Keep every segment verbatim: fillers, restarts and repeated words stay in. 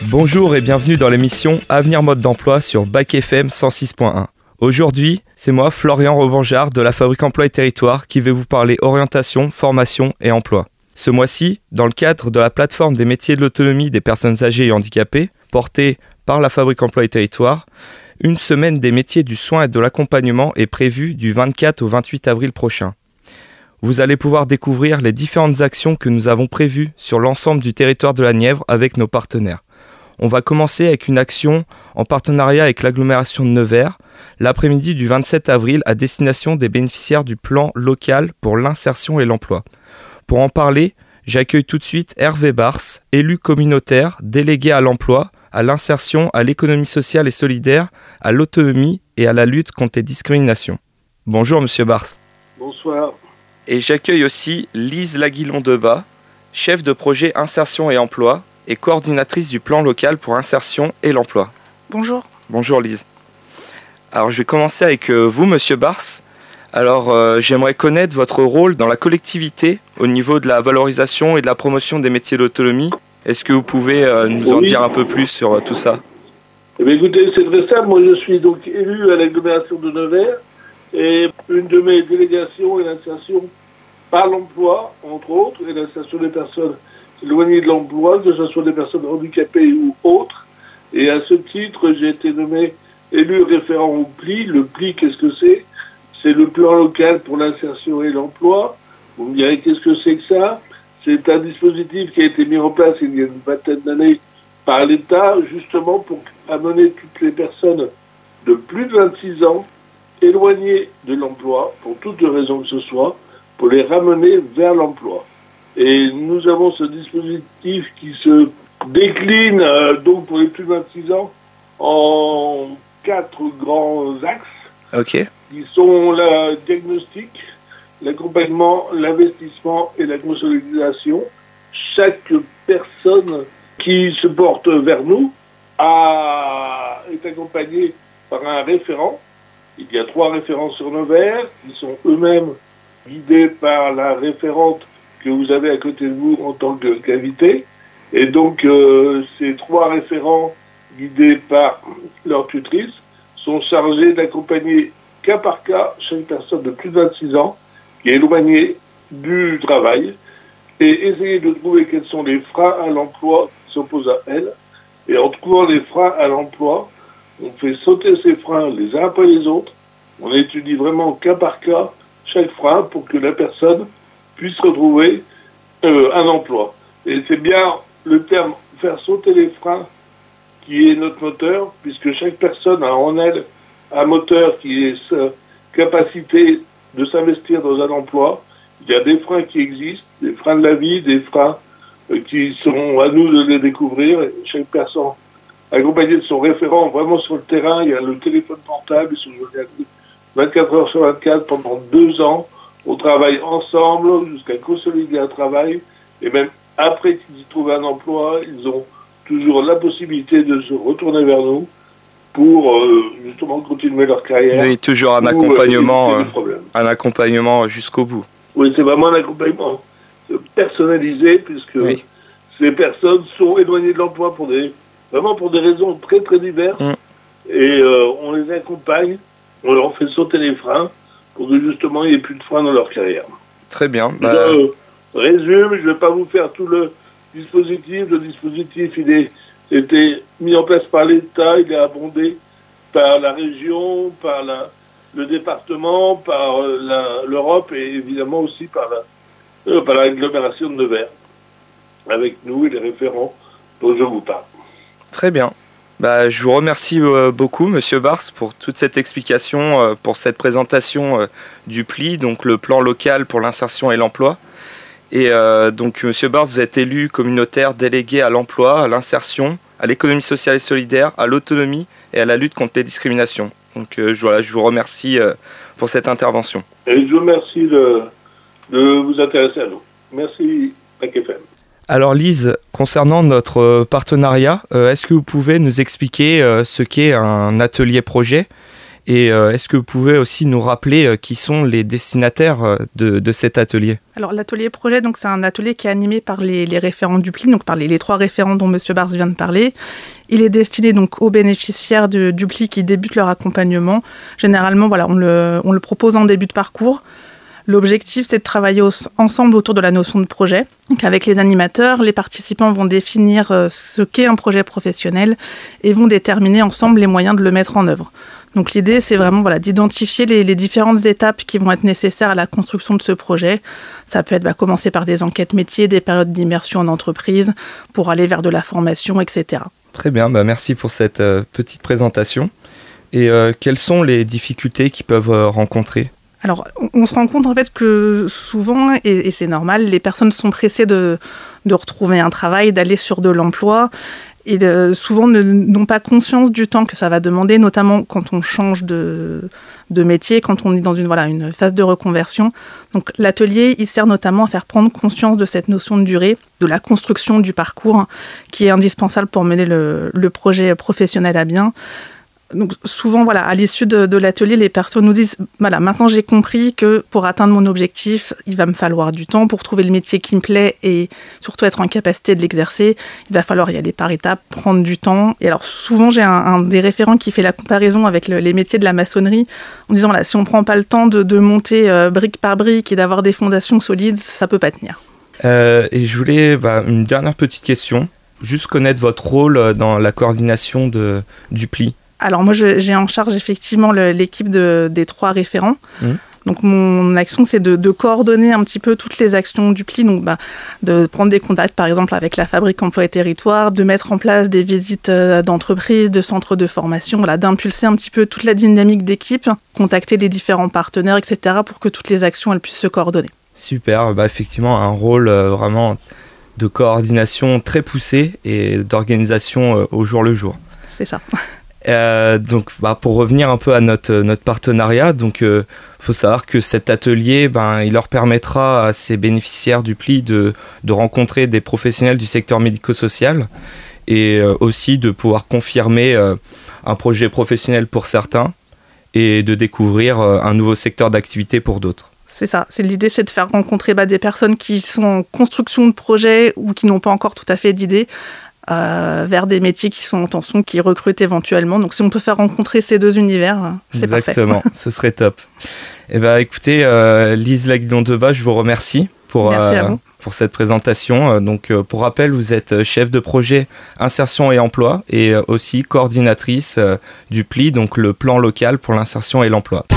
Bonjour et bienvenue dans l'émission Avenir Mode d'Emploi sur Bac F M cent six point un. Aujourd'hui, c'est moi, Florian Revangeard de la Fabrique Emploi et Territoire qui vais vous parler orientation, formation et emploi. Ce mois-ci, dans le cadre de la plateforme des métiers de l'autonomie des personnes âgées et handicapées, portée par la Fabrique Emploi et Territoire, une semaine des métiers du soin et de l'accompagnement est prévue du vingt-quatre au vingt-huit avril prochain. Vous allez pouvoir découvrir les différentes actions que nous avons prévues sur l'ensemble du territoire de la Nièvre avec nos partenaires. On va commencer avec une action en partenariat avec l'agglomération de Nevers, l'après-midi du vingt-sept avril à destination des bénéficiaires du plan local pour l'insertion et l'emploi. Pour en parler, j'accueille tout de suite Hervé Bars, élu communautaire, délégué à l'emploi, à l'insertion, à l'économie sociale et solidaire, à l'autonomie et à la lutte contre les discriminations. Bonjour Monsieur Bars. Bonsoir. Et j'accueille aussi Lise Laguillon-Debat, chef de projet insertion et emploi et coordinatrice du plan local pour l'insertion et l'emploi. Bonjour. Bonjour Lise. Alors je vais commencer avec euh, vous Monsieur Bars. Alors euh, j'aimerais connaître votre rôle dans la collectivité au niveau de la valorisation et de la promotion des métiers d'autonomie. Est-ce que vous pouvez euh, nous en oui. dire un peu plus sur euh, tout ça? Eh bien, écoutez, c'est très simple. Moi, je suis donc élu à l'agglomération de Nevers et une de mes délégations est l'insertion par l'emploi, entre autres, et l'insertion des personnes éloignées de l'emploi, que ce soit des personnes handicapées ou autres. Et à ce titre, j'ai été nommé élu référent au P L I. Le P L I, qu'est-ce que c'est? C'est le plan local pour l'insertion et l'emploi. Vous me direz, qu'est-ce que c'est que ça? C'est un dispositif qui a été mis en place il y a une vingtaine d'années par l'État, justement pour amener toutes les personnes de plus de vingt-six ans éloignées de l'emploi, pour toutes les raisons que ce soit, pour les ramener vers l'emploi. Et nous avons ce dispositif qui se décline euh, donc pour les plus de vingt-six ans en quatre grands axes, Ok. qui sont le diagnostic, l'accompagnement, l'investissement et la consolidation. Chaque personne qui se porte vers nous a, est accompagnée par un référent. Il y a trois référents sur Nevers qui sont eux-mêmes guidés par la référente que vous avez à côté de vous en tant qu'invité. Et donc, euh, ces trois référents guidés par leur tutrice sont chargés d'accompagner cas par cas chaque personne de plus de vingt-six ans qui est éloignée du travail et essayer de trouver quels sont les freins à l'emploi qui s'opposent à elle. Et en trouvant les freins à l'emploi, on fait sauter ces freins les uns après les autres. On étudie vraiment cas par cas chaque frein pour que la personne puisse retrouver euh, un emploi. Et c'est bien le terme « faire sauter les freins » qui est notre moteur, puisque chaque personne a en elle un moteur qui est sa capacité de s'investir dans un emploi. Il y a des freins qui existent, des freins de la vie, des freins euh, qui sont à nous de les découvrir. Et chaque personne, accompagnée de son référent, vraiment sur le terrain, il y a le téléphone portable, ils sont vingt-quatre heures sur vingt-quatre pendant deux ans. On travaille ensemble jusqu'à consolider un travail. Et même après qu'ils y trouvent un emploi, ils ont toujours la possibilité de se retourner vers nous pour euh, justement continuer leur carrière. Oui, toujours un ou, accompagnement, euh, euh, un accompagnement jusqu'au bout. Oui, c'est vraiment un accompagnement personnalisé puisque oui. Ces personnes sont éloignées de l'emploi pour des vraiment pour des raisons très très diverses mm. et euh, on les accompagne, on leur fait sauter les freins pour que justement il n'y ait plus de freins dans leur carrière. Très bien. Bah... Je euh, résume, je ne vais pas vous faire tout le dispositif. Le dispositif, il est été mis en place par l'État, il est abondé par la région, par la, le département, par euh, la, l'Europe et évidemment aussi par, la, euh, par l'agglomération de Nevers, avec nous et les référents dont je vous parle. Très bien. Bah, je vous remercie euh, beaucoup, Monsieur Bars, pour toute cette explication, euh, pour cette présentation euh, du P L I, donc le plan local pour l'insertion et l'emploi. Et euh, donc, Monsieur Bars, vous êtes élu communautaire délégué à l'emploi, à l'insertion, à l'économie sociale et solidaire, à l'autonomie et à la lutte contre les discriminations. Donc, euh, je, voilà, je vous remercie euh, pour cette intervention. Et je vous remercie de, de vous intéresser à nous. Merci, Bac F M. Alors Lise, concernant notre partenariat, euh, est-ce que vous pouvez nous expliquer euh, ce qu'est un atelier projet Et euh, est-ce que vous pouvez aussi nous rappeler euh, qui sont les destinataires euh, de, de cet atelier ? Alors l'atelier projet, donc, c'est un atelier qui est animé par les, les référents du P L I, donc par les, les trois référents dont M. Bars vient de parler. Il est destiné donc aux bénéficiaires de, du P L I qui débutent leur accompagnement. Généralement, voilà, on le, on le propose en début de parcours. L'objectif, c'est de travailler au, ensemble autour de la notion de projet. Donc, avec les animateurs, les participants vont définir euh, ce qu'est un projet professionnel et vont déterminer ensemble les moyens de le mettre en œuvre. Donc l'idée, c'est vraiment voilà, d'identifier les, les différentes étapes qui vont être nécessaires à la construction de ce projet. Ça peut être bah, commencer par des enquêtes métiers, des périodes d'immersion en entreprise, pour aller vers de la formation, et cetera. Très bien, bah merci pour cette euh, petite présentation. Et euh, quelles sont les difficultés qu'ils peuvent euh, rencontrer ? Alors, on se rend compte en fait que souvent, et, et c'est normal, les personnes sont pressées de, de retrouver un travail, d'aller sur de l'emploi. Et euh, souvent ne, n'ont pas conscience du temps que ça va demander, notamment quand on change de, de métier, quand on est dans une, voilà, une phase de reconversion. Donc l'atelier, il sert notamment à faire prendre conscience de cette notion de durée, de la construction du parcours, hein, qui est indispensable pour mener le, le projet professionnel à bien. Donc souvent, voilà, à l'issue de, de l'atelier, les personnes nous disent « Voilà, maintenant j'ai compris que pour atteindre mon objectif, il va me falloir du temps pour trouver le métier qui me plaît et surtout être en capacité de l'exercer. Il va falloir y aller par étapes, prendre du temps. » Et alors souvent, j'ai un, un des référents qui fait la comparaison avec le, les métiers de la maçonnerie en disant voilà, « Si on ne prend pas le temps de, de monter euh, brique par brique et d'avoir des fondations solides, ça ne peut pas tenir. Euh, » Et je voulais bah, une dernière petite question. Juste connaître votre rôle dans la coordination de, du P L I. Alors moi, je, j'ai en charge effectivement le, l'équipe de, des trois référents. Mmh. Donc mon action, c'est de, de coordonner un petit peu toutes les actions du P L I, donc bah, de prendre des contacts par exemple avec la Fabrique Emploi et Territoire, de mettre en place des visites d'entreprises, de centres de formation, voilà, d'impulser un petit peu toute la dynamique d'équipe, contacter les différents partenaires, et cetera pour que toutes les actions elles puissent se coordonner. Super, bah, effectivement un rôle euh, vraiment de coordination très poussé et d'organisation euh, au jour le jour. C'est ça. Euh, donc, bah, pour revenir un peu à notre, notre partenariat, donc, euh, faut savoir que cet atelier, ben, il leur permettra à ces bénéficiaires du P L I de, de rencontrer des professionnels du secteur médico-social et euh, aussi de pouvoir confirmer euh, un projet professionnel pour certains et de découvrir euh, un nouveau secteur d'activité pour d'autres. C'est ça, c'est l'idée, c'est de faire rencontrer bah, des personnes qui sont en construction de projet ou qui n'ont pas encore tout à fait d'idées, Euh, vers des métiers qui sont en tension, qui recrutent éventuellement. Donc si on peut faire rencontrer ces deux univers, c'est Exactement, parfait. Exactement, ce serait top. Eh ben, écoutez, euh, Lise Laguillon-Debat, je vous remercie pour, euh, pour cette présentation. Donc, euh, pour rappel, vous êtes chef de projet insertion et emploi et aussi coordinatrice euh, du P L I, donc le plan local pour l'insertion et l'emploi.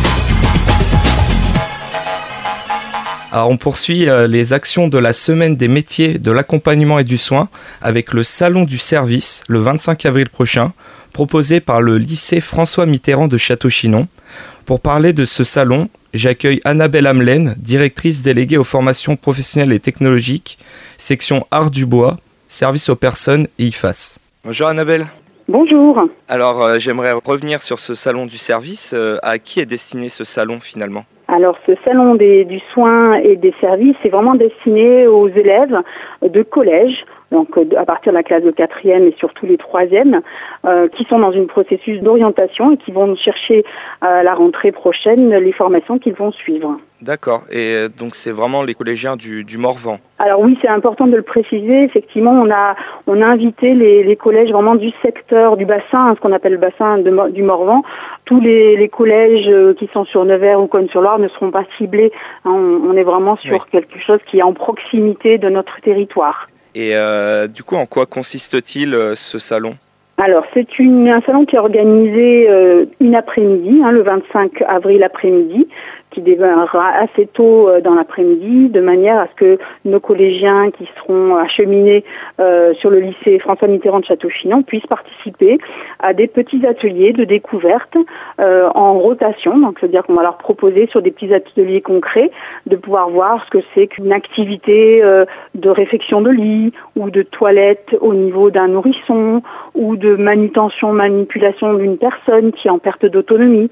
Alors on poursuit euh, les actions de la semaine des métiers de l'accompagnement et du soin avec le salon du service le vingt-cinq avril prochain, proposé par le lycée François Mitterrand de Château-Chinon. Pour parler de ce salon, j'accueille Annabelle Hamlen, directrice déléguée aux formations professionnelles et technologiques, section Art du Bois, service aux personnes et I F A S. Bonjour Annabelle. Bonjour. Alors euh, j'aimerais revenir sur ce salon du service. Euh, à qui est destiné ce salon finalement ? Alors, ce salon des, du soin et des services est vraiment destiné aux élèves de collège, donc à partir de la classe de quatrième et surtout les troisièmes, euh, qui sont dans une processus d'orientation et qui vont chercher à la rentrée prochaine les formations qu'ils vont suivre. D'accord, et donc c'est vraiment les collégiens du, du Morvan. Alors oui, c'est important de le préciser. Effectivement, on a on a invité les, les collèges vraiment du secteur du bassin, hein, ce qu'on appelle le bassin de, du Morvan. Tous les, les collèges qui sont sur Nevers ou Cosne-sur-Loire ne seront pas ciblés. Hein, on, on est vraiment sur oui. quelque chose qui est en proximité de notre territoire. Et euh, du coup, en quoi consiste-t-il euh, ce salon ? Alors, c'est une, un salon qui est organisé euh, une après-midi, hein, le vingt-cinq avril après-midi, qui démarrera assez tôt euh, dans l'après-midi, de manière à ce que nos collégiens qui seront acheminés euh, sur le lycée François Mitterrand de Château-Chinon puissent participer à des petits ateliers de découverte euh, en rotation. Donc, c'est-à-dire qu'on va leur proposer sur des petits ateliers concrets de pouvoir voir ce que c'est qu'une activité euh, de réfection de lit ou de toilette au niveau d'un nourrisson ou de manutention, manipulation d'une personne qui est en perte d'autonomie.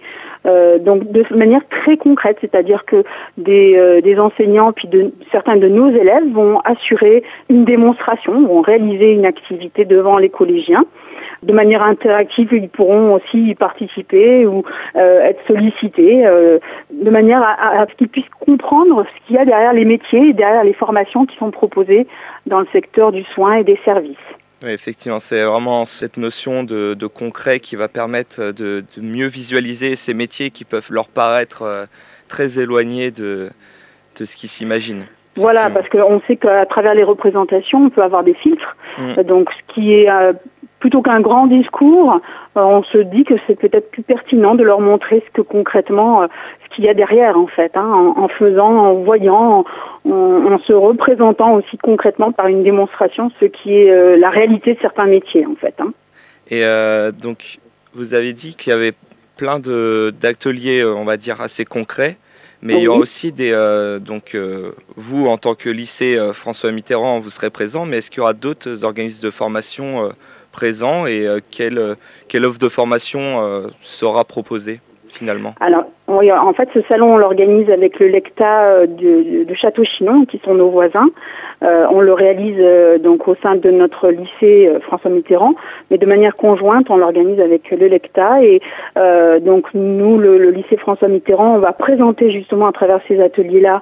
euh, donc de manière très concrète, c'est-à-dire que des, euh, des enseignants puis de, certains de nos élèves vont assurer une démonstration, vont réaliser une activité devant les collégiens. De manière interactive, ils pourront aussi y participer ou euh, être sollicités euh, de manière à, à, à ce qu'ils puissent comprendre ce qu'il y a derrière les métiers et derrière les formations qui sont proposées dans le secteur du soin et des services. Oui, effectivement, c'est vraiment cette notion de, de concret qui va permettre de, de mieux visualiser ces métiers qui peuvent leur paraître euh, très éloignés de, de ce qu'ils s'imaginent. Voilà, parce qu'on sait qu'à travers les représentations, on peut avoir des filtres. Mmh. Donc, ce qui est euh, plutôt qu'un grand discours, euh, on se dit que c'est peut-être plus pertinent de leur montrer ce que concrètement, euh, ce qu'il y a derrière en fait, hein, en, en faisant, en voyant, en, en se représentant aussi concrètement par une démonstration ce qui est euh, la réalité de certains métiers en fait. Hein. Et euh, donc, vous avez dit qu'il y avait plein de, d'ateliers, on va dire, assez concrets. Mais oui. Il y aura aussi des... Euh, donc, euh, vous, en tant que lycée euh, François Mitterrand, vous serez présent, mais est-ce qu'il y aura d'autres organismes de formation euh, présents et euh, quelle, quelle offre de formation euh, sera proposée finalement? Alors, oui, en fait, ce salon, on l'organise avec le LECTA de, de Château-Chinon, qui sont nos voisins. Euh, on le réalise euh, donc au sein de notre lycée euh, François Mitterrand, mais de manière conjointe, on l'organise avec le LECTA. Et euh, donc, nous, le, le lycée François Mitterrand, on va présenter justement à travers ces ateliers-là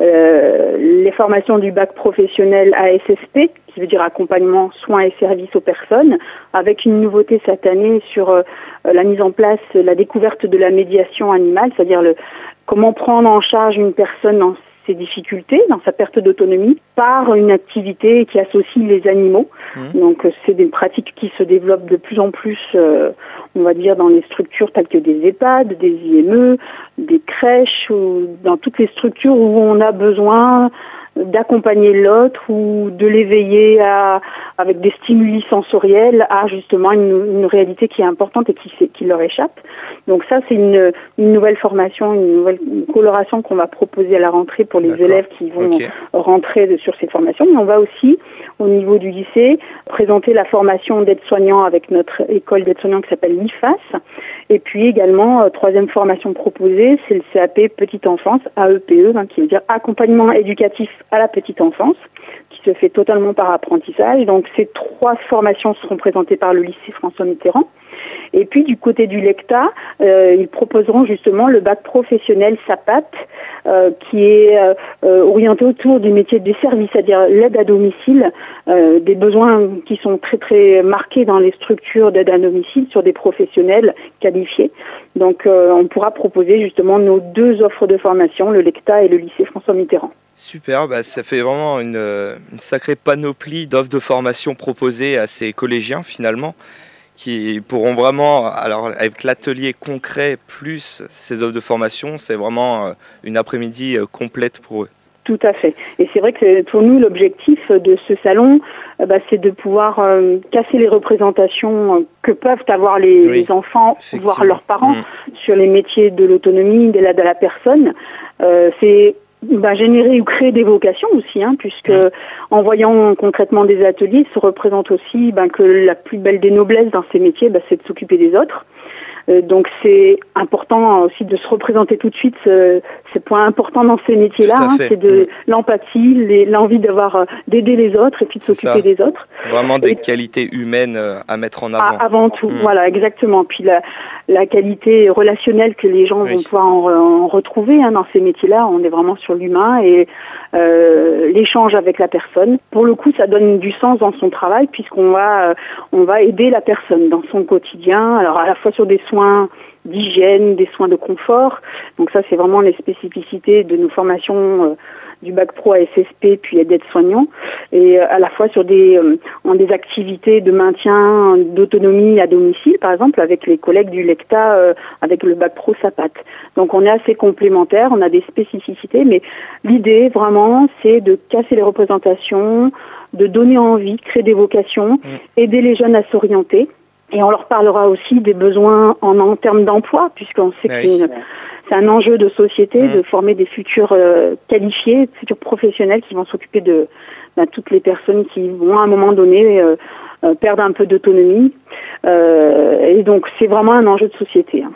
euh, les formations du bac professionnel A S S P, qui veut dire accompagnement, soins et services aux personnes, avec une nouveauté cette année sur euh, la mise en place, la découverte de la médiation animale, c'est-à-dire le, comment prendre en charge une personne dans ses difficultés, dans sa perte d'autonomie, par une activité qui associe les animaux. Mmh. Donc c'est des pratiques qui se développent de plus en plus, euh, on va dire, dans les structures telles que des EHPAD, des I M E, des crèches, ou dans toutes les structures où on a besoin d'accompagner l'autre ou de l'éveiller à, avec des stimuli sensoriels à justement une, une réalité qui est importante et qui, qui leur échappe. Donc ça, c'est une, une nouvelle formation, une nouvelle une coloration qu'on va proposer à la rentrée pour les D'accord. élèves qui vont okay. rentrer de, sur ces formations. Mais on va aussi, au niveau du lycée, présenter la formation d'aide-soignant avec notre école d'aide-soignant qui s'appelle l'I F A S. Et puis également, euh, troisième formation proposée, c'est le C A P Petite Enfance, A E P E, hein, qui veut dire accompagnement éducatif à la petite enfance, qui se fait totalement par apprentissage. Donc ces trois formations seront présentées par le lycée François Mitterrand. Et puis du côté du LECTA, euh, ils proposeront justement le bac professionnel S A P A T, euh, qui est euh, orienté autour du métier des services, c'est-à-dire l'aide à domicile, euh, des besoins qui sont très très marqués dans les structures d'aide à domicile sur des professionnels qualifiés. Donc euh, on pourra proposer justement nos deux offres de formation, le LECTA et le lycée François Mitterrand. Super, bah ça fait vraiment une, une sacrée panoplie d'offres de formation proposées à ces collégiens finalement, qui pourront vraiment, alors avec l'atelier concret plus ces offres de formation, c'est vraiment une après-midi complète pour eux. Tout à fait. Et c'est vrai que pour nous, l'objectif de ce salon, bah, c'est de pouvoir euh, casser les représentations que peuvent avoir les, oui, les enfants, voire leurs parents, mmh. sur les métiers de l'autonomie, de l'aide à la personne. Euh, c'est Ben, générer ou créer des vocations aussi, hein, puisque mmh. en voyant concrètement des ateliers, se représente aussi ben, que la plus belle des noblesses dans ces métiers, ben, c'est de s'occuper des autres. Euh, donc c'est important aussi de se représenter tout de suite ce, ces points importants dans ces métiers-là, hein, c'est de mmh. l'empathie, les, l'envie d'avoir euh, d'aider les autres et puis de s'occuper des autres. Vraiment des et, qualités humaines à mettre en avant. À, avant tout, mmh. voilà, exactement. Puis la, la qualité relationnelle que les gens oui. vont pouvoir en, en retrouver hein, dans ces métiers-là, on est vraiment sur l'humain et euh, l'échange avec la personne. Pour le coup, ça donne du sens dans son travail puisqu'on va, euh, on va aider la personne dans son quotidien. Alors à la fois sur des soins d'hygiène, des soins de confort. Donc ça, c'est vraiment les spécificités de nos formations euh, du bac pro A S S P puis d'aide-soignant, et euh, à la fois sur des, euh, en des activités de maintien d'autonomie à domicile, par exemple, avec les collègues du LECTA, euh, avec le bac pro S A P A T. Donc on est assez complémentaires, on a des spécificités, mais l'idée vraiment, c'est de casser les représentations, de donner envie, créer des vocations, mmh. aider les jeunes à s'orienter. Et on leur parlera aussi des besoins en, en termes d'emploi, puisqu'on sait oui. que c'est, une, c'est un enjeu de société mmh. de former des futurs euh, qualifiés, futurs professionnels qui vont s'occuper de ben, toutes les personnes qui vont à un moment donné euh, euh, perdre un peu d'autonomie. Euh, et donc c'est vraiment un enjeu de société. Hein.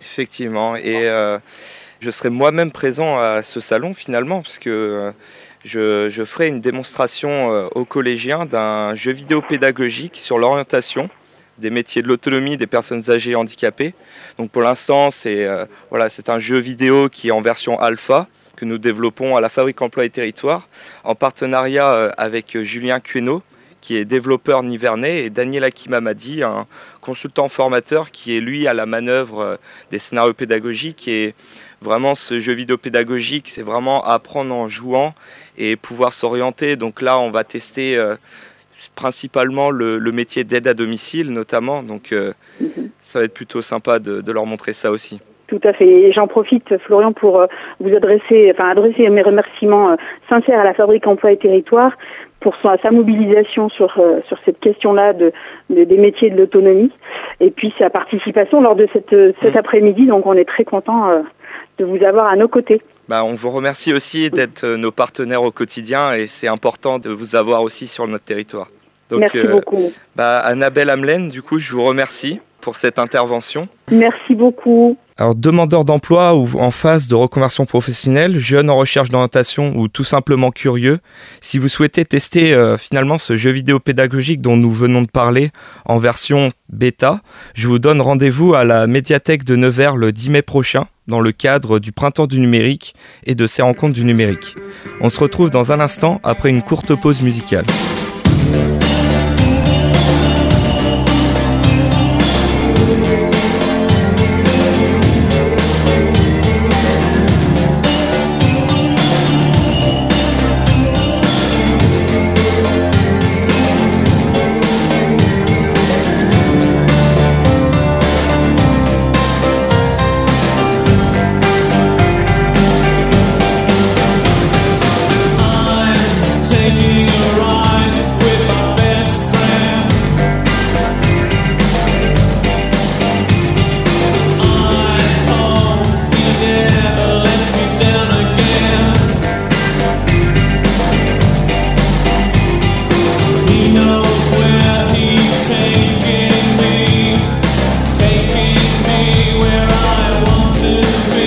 Effectivement, et euh, je serai moi-même présent à ce salon finalement, parce que euh, je, je ferai une démonstration euh, aux collégiens d'un jeu vidéo pédagogique sur l'orientation des métiers de l'autonomie des personnes âgées et handicapées. Donc pour l'instant, c'est euh, voilà, c'est un jeu vidéo qui est en version alpha, que nous développons à la Fabrique Emploi et Territoire, en partenariat euh, avec Julien Queneau, qui est développeur nivernais, et Daniel Akimamadi, un consultant formateur qui est lui à la manœuvre des scénarios pédagogiques. Et vraiment ce jeu vidéo pédagogique, c'est vraiment apprendre en jouant et pouvoir s'orienter. Donc là, on va tester euh, principalement le, le métier d'aide à domicile notamment. Donc euh, mm-hmm. ça va être plutôt sympa de, de leur montrer ça aussi. Tout à fait. Et j'en profite, Florian, pour euh, vous adresser, enfin adresser mes remerciements euh, sincères à la Fabrique Emploi et Territoire pour sa, sa mobilisation sur euh, sur cette question-là de, de des métiers de l'autonomie, et puis sa participation lors de cette cet mmh. après-midi. Donc on est très content euh, de vous avoir à nos côtés. Bah, on vous remercie aussi d'être euh, nos partenaires au quotidien, et c'est important de vous avoir aussi sur notre territoire. Donc, Merci euh, beaucoup. Bah, Annabelle Hamlen, du coup, je vous remercie pour cette intervention. Merci beaucoup. Alors, demandeur d'emploi ou en phase de reconversion professionnelle, jeune en recherche d'orientation ou tout simplement curieux, si vous souhaitez tester euh, finalement ce jeu vidéo pédagogique dont nous venons de parler en version bêta, je vous donne rendez-vous à la médiathèque de Nevers le dix mai prochain dans le cadre du Printemps du numérique et de ses rencontres du numérique. On se retrouve dans un instant après une courte pause musicale.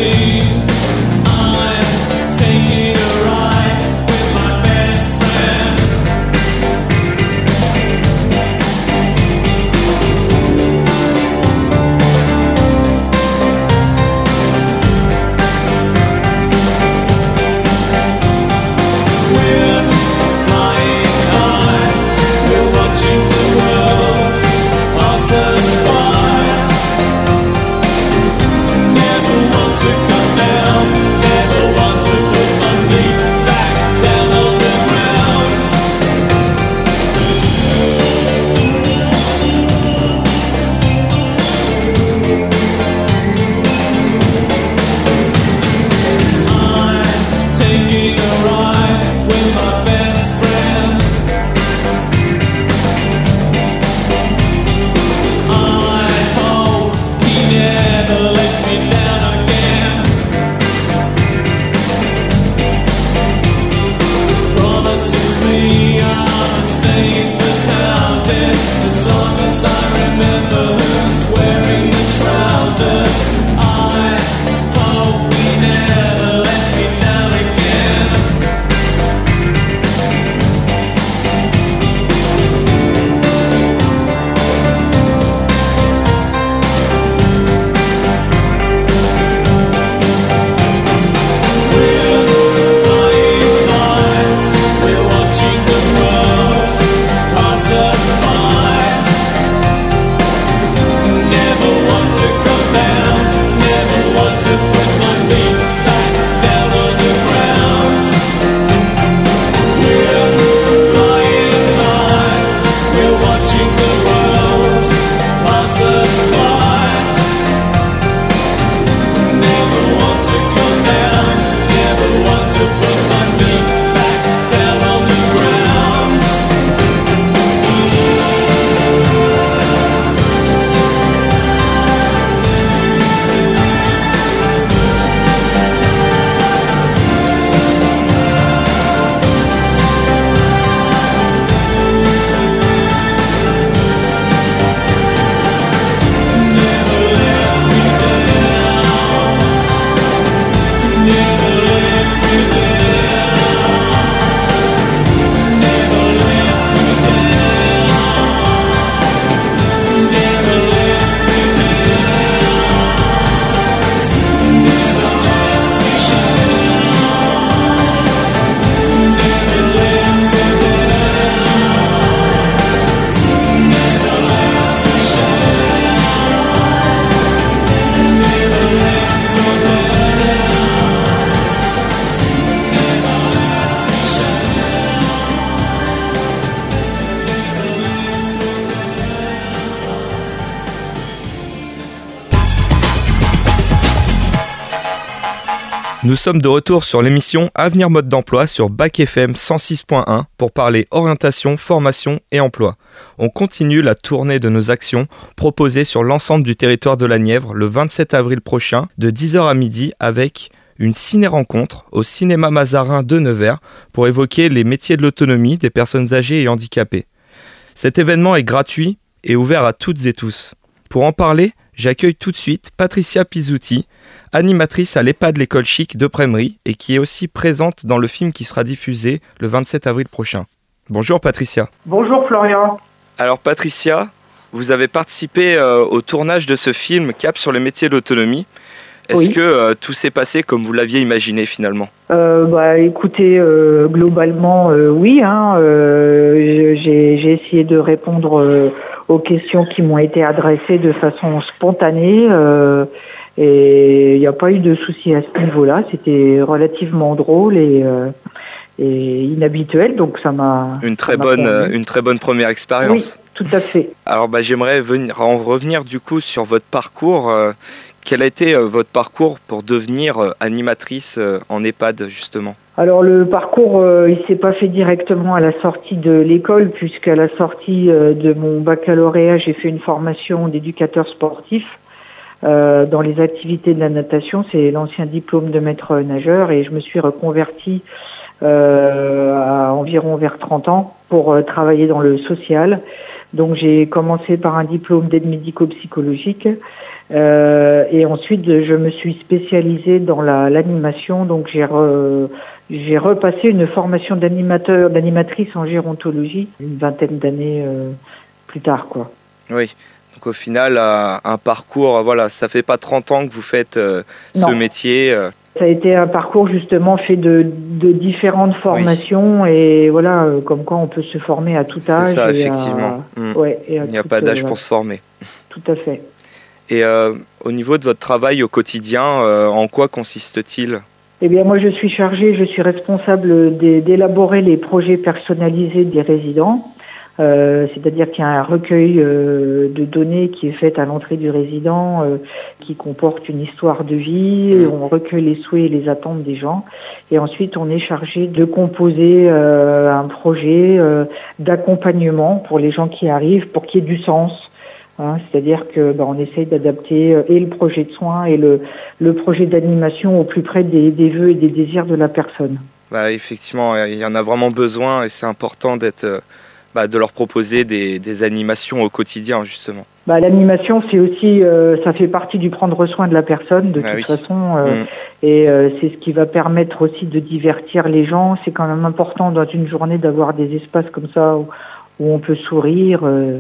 Taking a ride with my best friend. Nous sommes de retour sur l'émission Avenir Mode d'Emploi sur Bac F M cent six point un pour parler orientation, formation et emploi. On continue la tournée de nos actions proposées sur l'ensemble du territoire de la Nièvre le vingt-sept avril prochain de dix heures à midi avec une ciné-rencontre au cinéma Mazarin de Nevers pour évoquer les métiers de l'autonomie des personnes âgées et handicapées. Cet événement est gratuit et ouvert à toutes et tous. Pour en parler, j'accueille tout de suite Patricia Pizzuti, animatrice à l'EHPAD L'École Chic de Prémery et qui est aussi présente dans le film qui sera diffusé le vingt-sept avril prochain. Bonjour Patricia. Bonjour Florian. Alors Patricia, vous avez participé euh, au tournage de ce film Cap sur les métiers de l'autonomie. Est-ce oui. que euh, tout s'est passé comme vous l'aviez imaginé finalement ? euh, bah, Écoutez, euh, globalement, euh, oui. Hein, euh, j'ai, j'ai essayé de répondre euh, aux questions qui m'ont été adressées de façon spontanée. Euh, et il n'y a pas eu de souci à ce niveau-là. C'était relativement drôle et, euh, et inhabituel. Donc ça m'a... Une très, ça m'a bonne, permis. une très bonne première expérience. Oui, tout à fait. Alors bah, j'aimerais venir, en revenir du coup sur votre parcours. Euh, Quel a été euh, votre parcours pour devenir euh, animatrice euh, en EHPAD justement ? Alors le parcours, euh, il s'est pas fait directement à la sortie de l'école, puisqu'à la sortie euh, de mon baccalauréat, j'ai fait une formation d'éducateur sportif euh, dans les activités de la natation. C'est l'ancien diplôme de maître nageur, et je me suis reconvertie euh, à environ vers trente ans pour euh, travailler dans le social. Donc j'ai commencé par un diplôme d'aide médico-psychologique. Euh, et ensuite, je me suis spécialisée dans la, l'animation. Donc, j'ai, re, j'ai repassé une formation d'animateur, d'animatrice en gérontologie une vingtaine d'années euh, plus tard, quoi. Oui. Donc, au final, euh, un parcours, voilà, ça fait pas trente ans que vous faites euh, ce Non. métier. Euh... Ça a été un parcours justement fait de, de différentes formations, oui. Et voilà, euh, comme quoi on peut se former à tout âge. C'est ça, et effectivement. À, mmh. ouais, et à Il n'y a tout, pas d'âge euh, pour se former. Tout à fait. Et euh, au niveau de votre travail au quotidien, euh, en quoi consiste-t-il ? Eh bien, moi, je suis chargée, je suis responsable d'élaborer les projets personnalisés des résidents. Euh, c'est-à-dire qu'il y a un recueil euh, de données qui est fait à l'entrée du résident, euh, qui comporte une histoire de vie. Et on recueille les souhaits et les attentes des gens. Et ensuite, on est chargé de composer euh, un projet euh, d'accompagnement pour les gens qui arrivent, pour qu'il y ait du sens. Hein, c'est-à-dire que bah, on essaye d'adapter euh, et le projet de soins et le, le projet d'animation au plus près des, des vœux et des désirs de la personne. Bah, effectivement, il y en a vraiment besoin et c'est important d'être, euh, bah, de leur proposer des, des animations au quotidien justement. Bah, l'animation, c'est aussi, euh, ça fait partie du prendre soin de la personne de bah, toute oui. façon, euh, mmh. et euh, c'est ce qui va permettre aussi de divertir les gens. C'est quand même important dans une journée d'avoir des espaces comme ça où, où on peut sourire. Euh,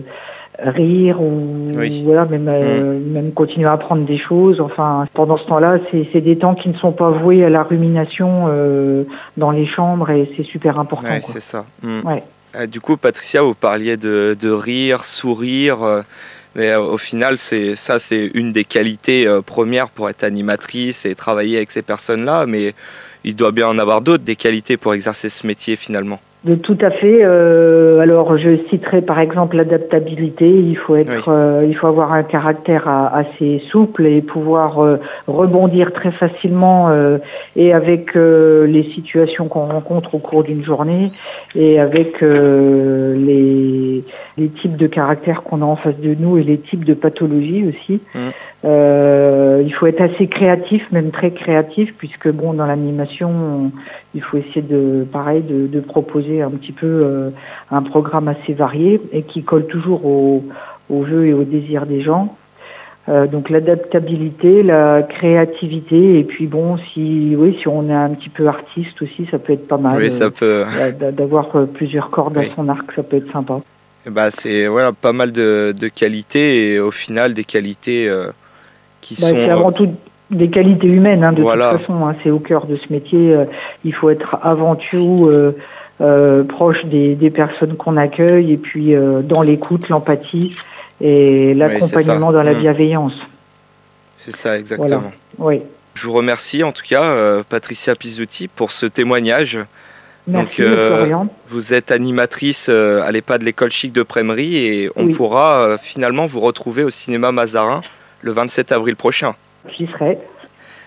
rire ou oui. voilà même euh, mmh. même continuer à apprendre des choses. Enfin, pendant ce temps-là, c'est c'est des temps qui ne sont pas voués à la rumination euh, dans les chambres, et c'est super important. Ouais, quoi. C'est ça. Mmh. Ouais. Euh, du coup, Patricia, vous parliez de de rire, sourire, euh, mais euh, au final, c'est ça, c'est une des qualités euh, premières pour être animatrice et travailler avec ces personnes-là. Mais il doit bien en avoir d'autres, des qualités pour exercer ce métier finalement. De tout à fait. Euh, alors, je citerai par exemple l'adaptabilité. Il faut être, oui. euh, il faut avoir un caractère à, assez souple et pouvoir euh, rebondir très facilement euh, et avec euh, les situations qu'on rencontre au cours d'une journée et avec euh, les, les types de caractères qu'on a en face de nous et les types de pathologies aussi. Mmh. Euh, il faut être assez créatif, même très créatif, puisque bon, dans l'animation, on, il faut essayer de, pareil, de, de proposer un petit peu euh, un programme assez varié et qui colle toujours aux, aux vœux et aux désirs des gens. Euh, donc l'adaptabilité, la créativité, et puis bon, si oui, si on est un petit peu artiste aussi, ça peut être pas mal. Oui, ça euh, peut. D'avoir plusieurs cordes oui. à son arc, ça peut être sympa. Et bah, c'est voilà, pas mal de, de qualités et au final des qualités euh, qui bah, sont. C'est avant tout des qualités humaines, hein, de voilà. toute façon, hein, c'est au cœur de ce métier. Euh, il faut être avant tout euh, euh, proche des, des personnes qu'on accueille, et puis euh, dans l'écoute, l'empathie et l'accompagnement oui, dans la mmh. bienveillance. C'est ça, exactement. Voilà. Oui. Je vous remercie en tout cas, euh, Patricia Pizzuti, pour ce témoignage. Merci, Donc, euh, Florian. Vous êtes animatrice euh, à l'EHPAD L'École Chic de Prémery et on oui. pourra euh, finalement vous retrouver au cinéma Mazarin le vingt-sept avril prochain. J'y serai.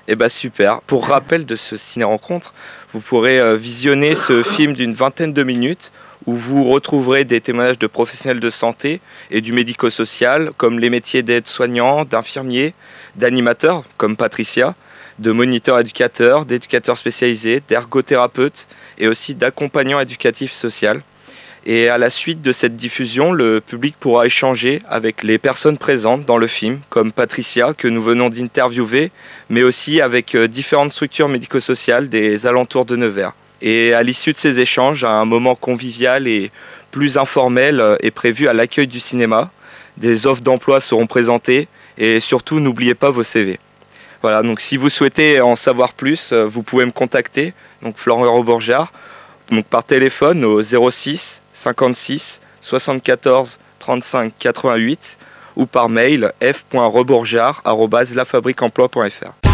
Eh bah super. Pour rappel de ce ciné-rencontre, vous pourrez euh, visionner ce film d'une vingtaine de minutes où vous retrouverez des témoignages de professionnels de santé et du médico-social, comme les métiers d'aide-soignant, d'infirmier, d'animateur, comme Patricia, de moniteur éducateur, d'éducateur spécialisé, d'ergothérapeute et aussi d'accompagnant éducatif social. Et à la suite de cette diffusion, le public pourra échanger avec les personnes présentes dans le film, comme Patricia, que nous venons d'interviewer, mais aussi avec différentes structures médico-sociales des alentours de Nevers. Et à l'issue de ces échanges, un moment convivial et plus informel est prévu à l'accueil du cinéma. Des offres d'emploi seront présentées et surtout, n'oubliez pas vos C V. Voilà, donc si vous souhaitez en savoir plus, vous pouvez me contacter, donc Florian Roborgeard, donc par téléphone au zéro six cinquante-six soixante-quatorze trente-cinq quatre-vingt-huit ou par mail f point roborgeard arobase la fabrique emploi point f r.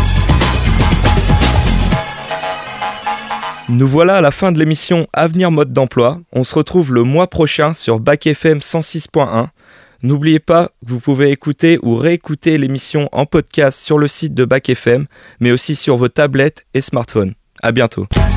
Nous voilà à la fin de l'émission Avenir Mode d'Emploi. On se retrouve le mois prochain sur Bac F M cent six point un. N'oubliez pas que vous pouvez écouter ou réécouter l'émission en podcast sur le site de Bac F M, mais aussi sur vos tablettes et smartphones. À bientôt.